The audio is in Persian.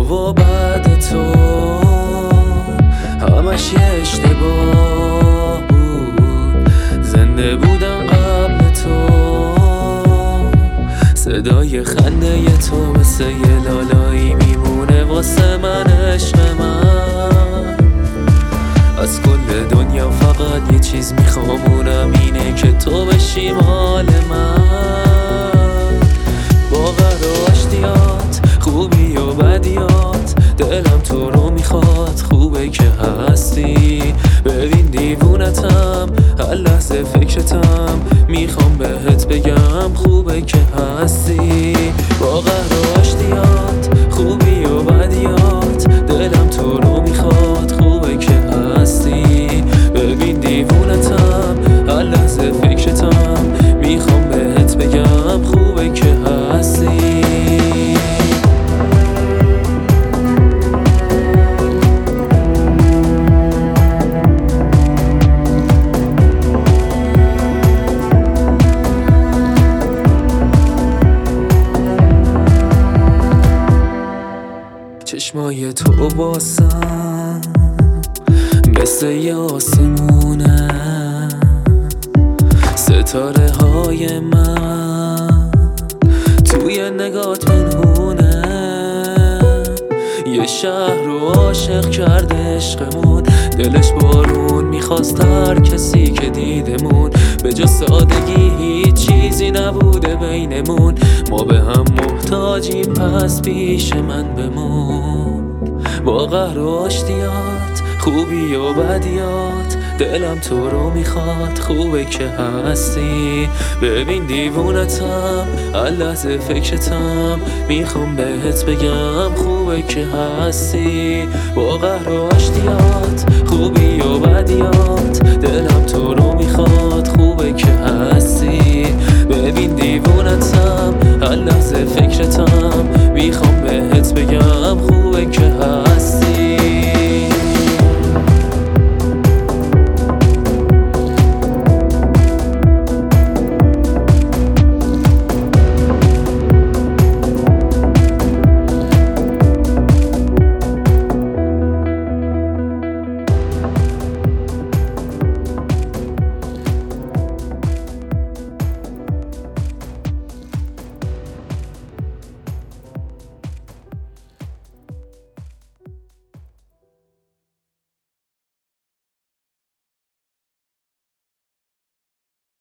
و بعد تو همش یه اشتباه بود. زنده بودم قبل تو، صدای خنده تو مثل یه لالایی میمونه واسه من عشق من. از کل دنیا فقط یه چیز میخوام، اونم اینه که تو بشی مال من. با قرار آشتیات، خوبی و بدیات، دلم تو رو میخواد. خوبه که هستی، ببین دیوونتم، هر لحظه فکرتم. میخوام بهت بگم خوبه که هستی. با قرار آشتیات، خوبی و بدیات، دلم تو رو میخواد. خوبه که هستی، ببین دیوونتم، هر لحظه فکرتم. میخوام بهت بگم خوبه که هستی. چشمای تو باسم مثل یه آسمونه، ستاره های من توی نگات پنهونه. یه شهر رو عاشق کرده عشقمون، دلش بارون میخواست هر کسی که دیدمون. به جز سادگی هیچ چیزی نبوده بینمون، ما به هم محتاجیم پس پیش من بمون. با قهر و آشتیات، خوبی و بدیات، دلم تو رو میخواد. خوبه که هستی، ببین دیوونتم، هر لحظه فکرتم. میخوام بهت بگم خوبه که هستی. با قهر و آشتیات، خوبی و بدیات،